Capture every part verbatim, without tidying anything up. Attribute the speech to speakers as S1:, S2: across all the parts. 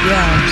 S1: Yeah.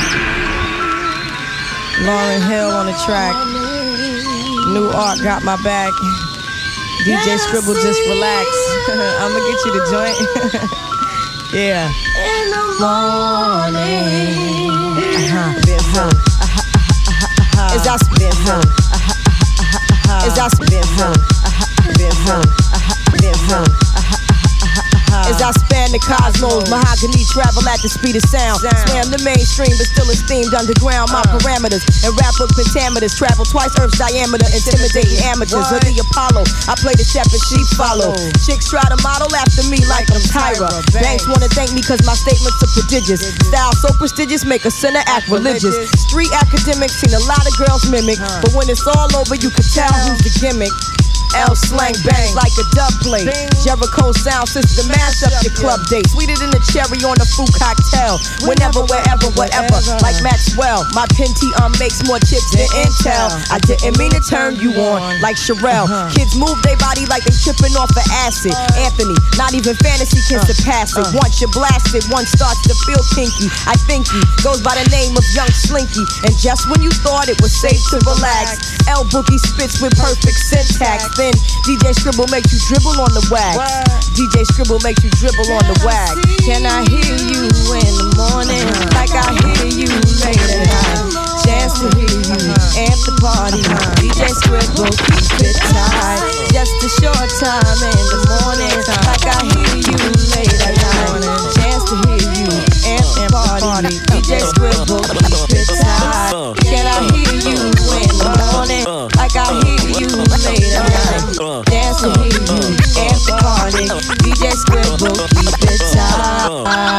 S1: Lauryn Hill on the track. New Art got my back. D J Scribble, just relax. I'ma get you the joint. Yeah. In the morning. Uh-huh. Uh-huh. Uh-huh. As I spin her. Uh-huh. As I spin her. Uh-huh. Uh-huh. As I span the cosmos, mahogany travel at the speed of sound. Swam the mainstream, but still esteemed underground. My parameters and rap book pentameters travel twice Earth's diameter, intimidating amateurs. Or the Apollo, I play the shepherd, sheep follow. Chicks try to model after me like I'm Tyra. Banks wanna thank me cause my statements are prodigious. Style so prestigious, make a sinner act religious. Street academics seen a lot of girls mimic, but when it's all over, you can tell who's the gimmick. L slang bang like a dub plate. Jericho sound system mash up your club date. Sweeter than a cherry on a fruit cocktail. Whenever, wherever, whatever. Like Maxwell, my Pentium makes more chips than Intel. I didn't mean to turn you on like Sherelle. Kids move their body like they tripping off of acid. Anthony, not even fantasy can surpass it. Once you're blasted, one starts to feel kinky. I think he goes by the name of Young Slinky. And just when you thought it was safe to relax, L Boogie spits with perfect syntax. Then D J Scribble makes you dribble on the wax. D J Scribble makes you dribble on the wax. Can I hear you in the morning like I hear you late at night? Chance to hear you amp the party. D J Scribble keep it tight. Just a short time in the morning like I hear you late at night. Chance to hear you amp the party. D J Scribble keep it tight. Can I hear you in the morning like I hear you late at night? Dance to hear you amp the party. D J Scribble keep it tight.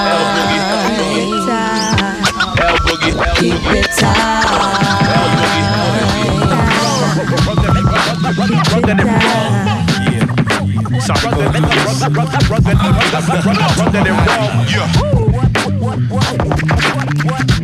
S1: Keep it tight.
S2: Run that and roll. Yeah.